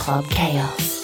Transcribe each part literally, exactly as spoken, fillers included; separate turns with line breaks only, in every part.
Club Chaos.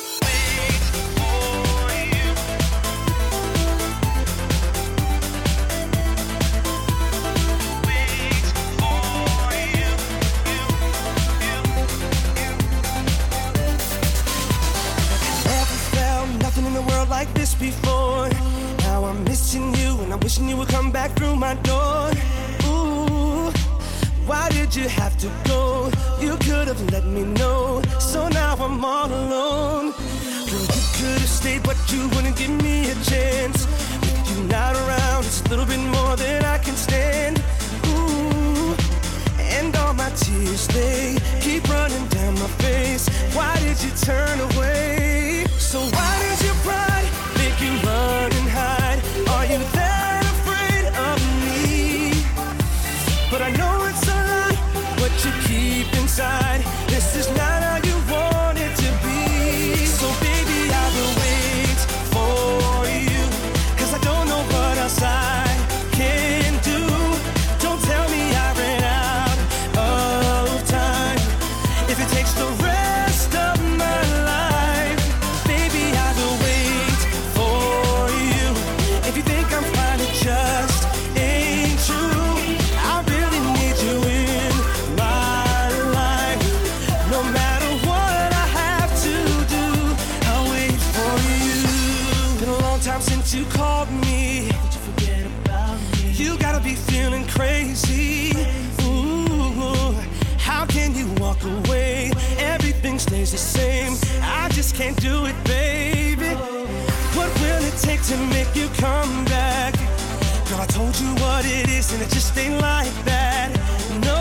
Like this before. Now I'm missing you and I'm wishing you would come back through my door. Ooh, why did you have to go? You could have let me know. So now I'm all alone. Girl, you could have stayed, but you wouldn't give me a chance. With you not around, it's a little bit more than I can stand. Ooh, and all my tears, they keep running down my face. Why did you turn away? So why did you pride make you run and hide? Are you that afraid of me? But I know it's a lie, what you keep inside. This is not how you want it to be. So baby, I will wait for you, 'cause I don't know what else I can do. Don't tell me I ran out of time. If it takes the rest of my life, baby, I will wait for you. If you think I'm fine, it just ain't true. I really need you in my life. No matter what I have to do, I'll wait for you. Been a long time since you called me. Did you forget about me? You gotta be feeling crazy. Ooh, how can you walk away? Everything stays the same. I just can't do it, baby. What will it take to make you come back? Girl, I told you what it is and it just ain't like that. No,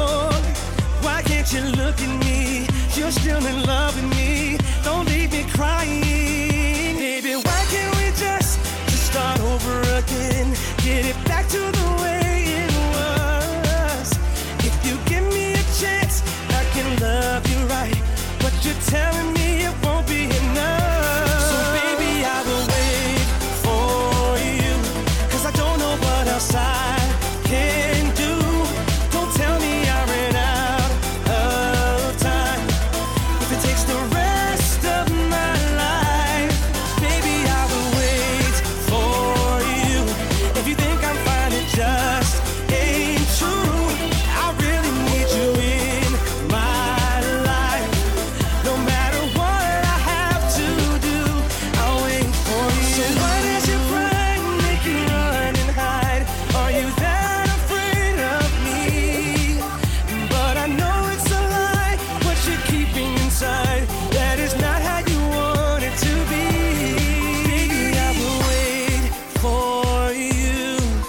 why can't you look at me? You're still in love with me. Don't leave me crying. Baby, why can't we just, just start over again? Get it back to the way it was. If you give me a chance, I can love you right. But you're telling me it won't be enough. So baby, I will wait for you, 'cause I don't know what else I can do. Don't tell me I ran out of time. If it takes the rest of my life, baby, I will wait for you. If you think I'm fine, it just ain't true. I really need you in my life. No matter what I have to do, I'll wait for you. So why does your pride make you run and hide? Are you that afraid of me? But I know it's a lie, what you're keeping inside. That is not how you want it to be. Baby, I will wait for you.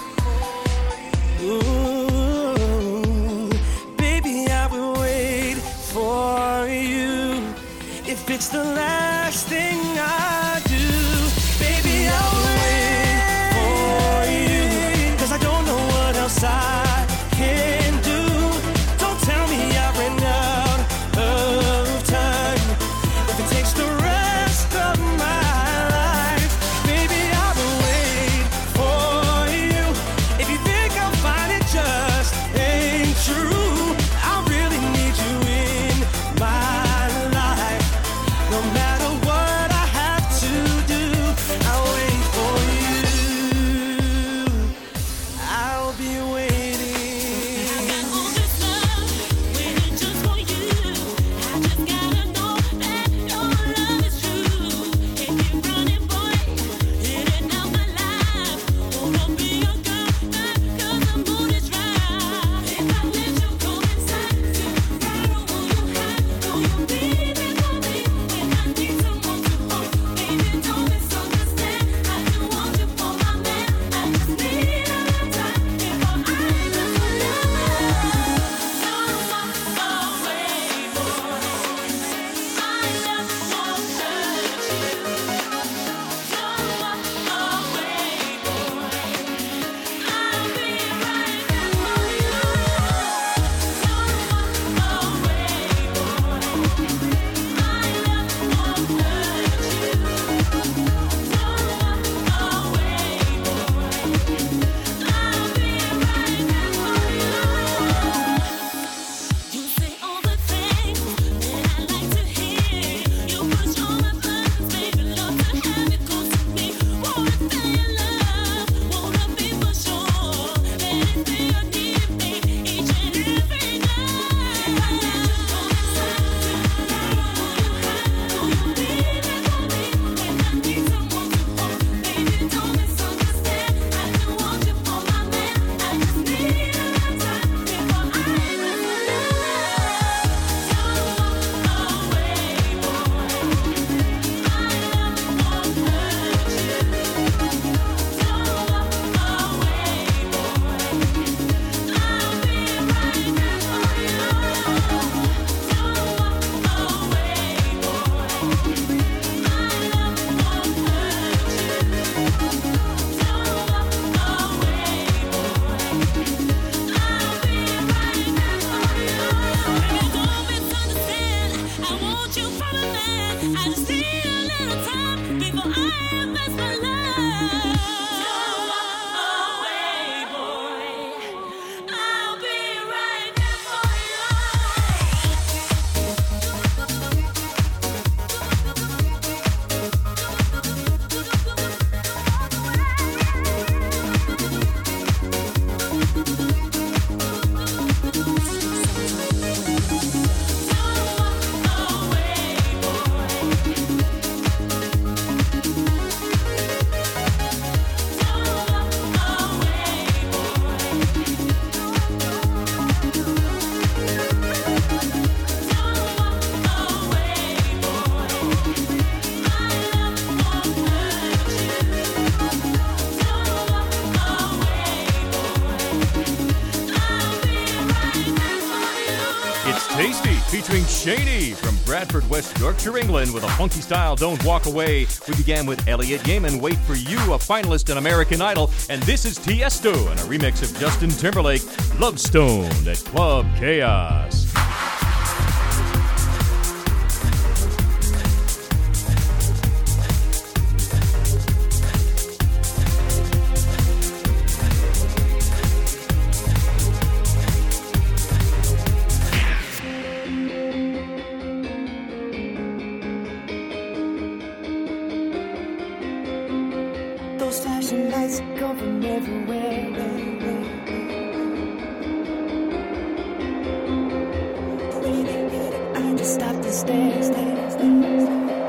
Ooh, baby, I will wait for you. If it's the last thing I do, baby, I will wait for you, 'cause I don't know what else I can do. Don't tell me I ran out of time. If it takes the rest of my life, baby, I will wait for you. If you think I'm fine, it just ain't true. I really need you in my life. No matter what I have to do, I'll wait for you. I'll be waiting.
I got all this love, waiting just for you. I just gotta know that your love is true. If you're running, boy, in and out my life, wanna be your girl, girl, 'cause the mood is right. If I let you go inside, I don't want you high. Will you be there for me when I need someone to hold? Baby, don't misunderstand. I just want you for my man. I just need a little time before I lose my love. So far away, boy. My love won't hurt you. So far away, boy. I'll be right there for you. So far away, boy. just need a little time before I invest my love. Don't walk away, boy. I'll be right there for
Tasty, featuring Shaney from Bradford, West Yorkshire, England, with a funky style, Don't Walk Away. We began with Elliot Yeaman, Wait For You, a finalist in American Idol. And this is Tiesto and a remix of Justin Timberlake, Love Stoned at Club Chaos.
Those flashing lights go from everywhere. The way they hit it, I just stopped and stared, stared, stared.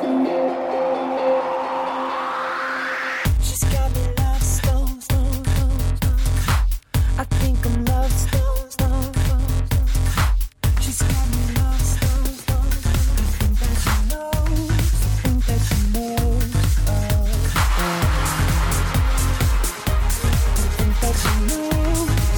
She's got me love stone, stone, stone, stone. I think I'm love stone, stone, stone, stone. She's got me love stone, stone, stone. I think that she knows, I think that she knows. Oh, oh. That you know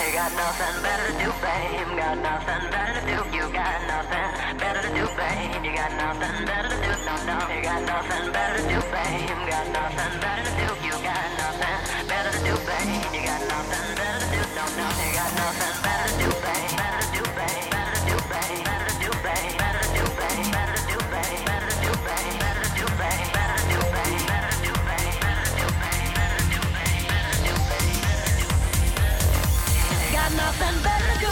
You got nothing better to do, babe. Got nothing better to do. You got nothing better to do, babe. You got nothing better to do. No, no. You got nothing better to do, babe. Got nothing better to do. You got nothing better to do, babe. You got nothing better to do. No, no. You got nothing better to do, babe. Better to do, babe. Better to do, babe. Better to do, babe. Better to do, babe. Better to do, babe. Better to do, babe. Better to do, babe. Better to do, babe. Better to do, babe. Better to do, babe. Better to do, babe. Better to do, babe. Got nothing better to do.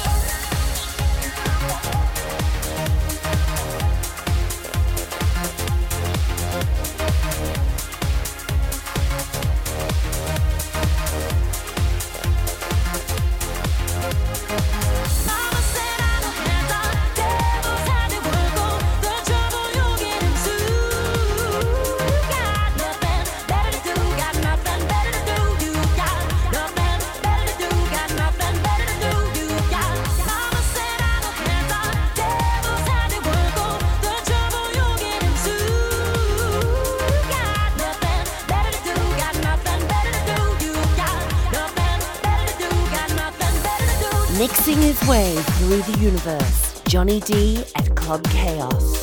Mixing his way through the universe, Johnny D at Club Chaos.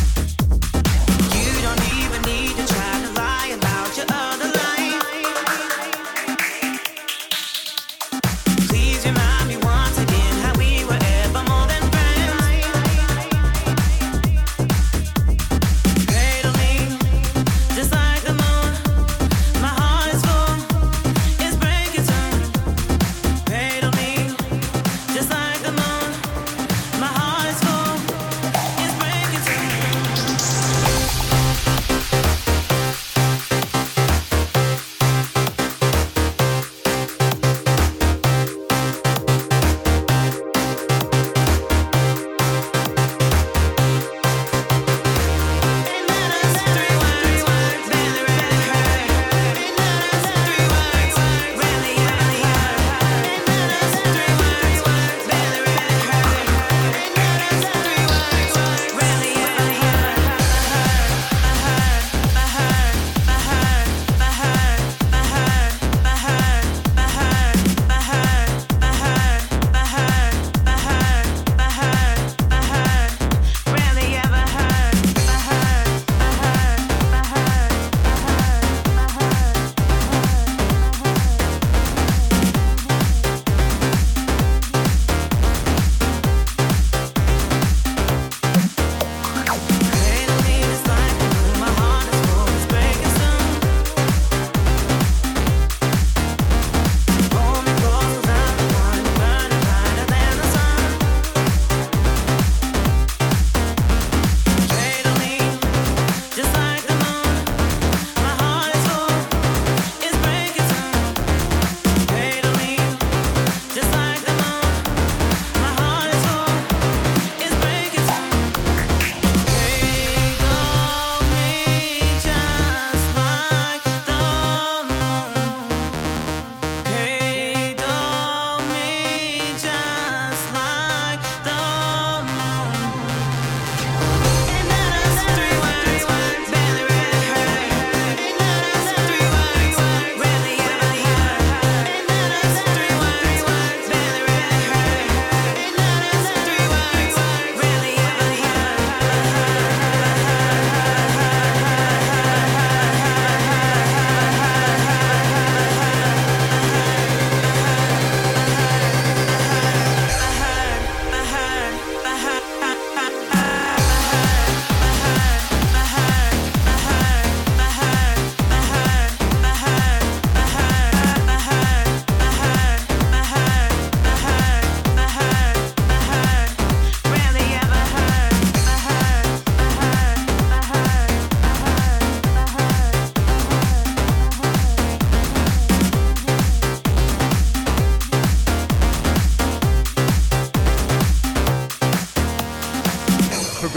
You don't even need to try to lie about your other life.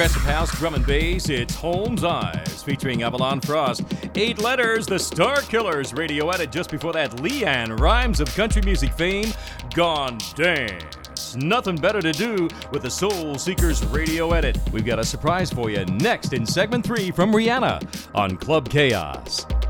progressive house, drum and bass, it's Holmes' Eyes, featuring Avalon Frost. Eight Letters, the Star Killers radio edit. Just before that, Leanne Rhymes of country music fame, Gone Dance. Nothing better to do with the Soul Seekers radio edit. We've got a surprise for you next in segment three from Rihanna on Club Chaos.